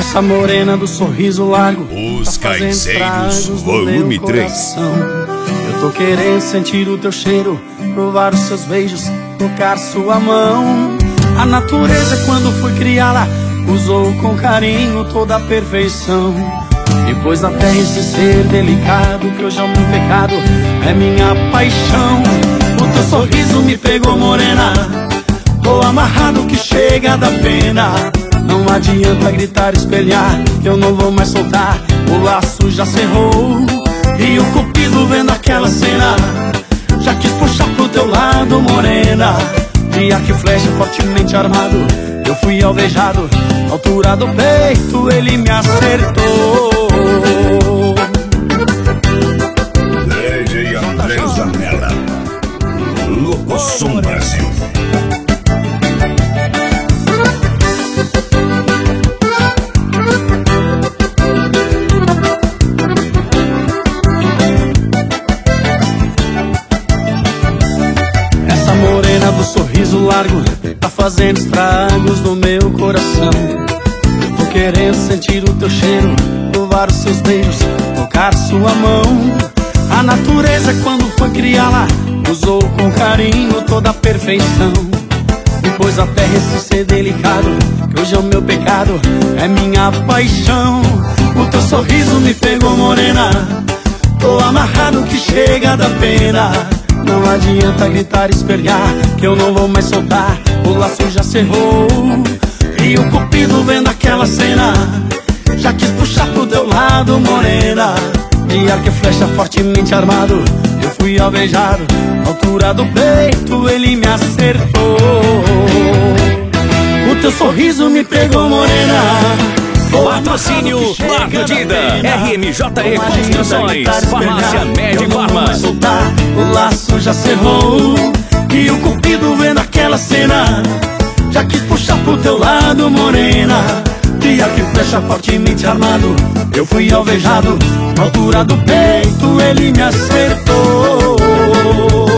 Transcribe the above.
Essa morena do sorriso largo, Os Caiceiros, volume 3. Eu tô querendo sentir o teu cheiro, provar os seus beijos, tocar sua mão. A natureza, quando foi criá-la, usou com carinho toda a perfeição. Depois da terra esse ser delicado, que hoje é o meu pecado, é minha paixão. O teu sorriso me pegou, morena, tô amarrado que chega da pena. Não adianta gritar, espelhar, que eu não vou mais soltar. O laço já cerrou e o cupido vendo aquela cena já quis puxar pro teu lado, morena. De arco e flecha fortemente armado, eu fui alvejado. Na altura do peito ele me acertou. DJ André Zanella, Locosom Brasil. Essa morena do sorriso largo tá fazendo estragos no meu coração. Eu tô querendo sentir o teu cheiro, provar os seus beijos, tocar sua mão. A natureza, quando foi criá-la, usou com carinho toda a perfeição. Depois da terra esse ser delicado, que hoje é o meu pecado, é minha paixão. O teu sorriso me pegou, morena, tô amarrado que chega da pena. Não adianta gritar, espernear, que eu não vou mais soltar. O laço já cerrou e o cupido vendo aquela cena já quis puxar pro teu lado, morena. De arco e flecha fortemente armado, eu fui alvejado. Na altura do peito ele me acertou. O teu sorriso me pegou, morena. Patrocínio Marca Dida, RMJE Construções, Farmácia Medifarma. O laço já cerrou e o cupido vendo aquela cena já quis puxar pro teu lado, morena. De arco e flecha fortemente armado, eu fui alvejado. Na altura do peito ele me acertou.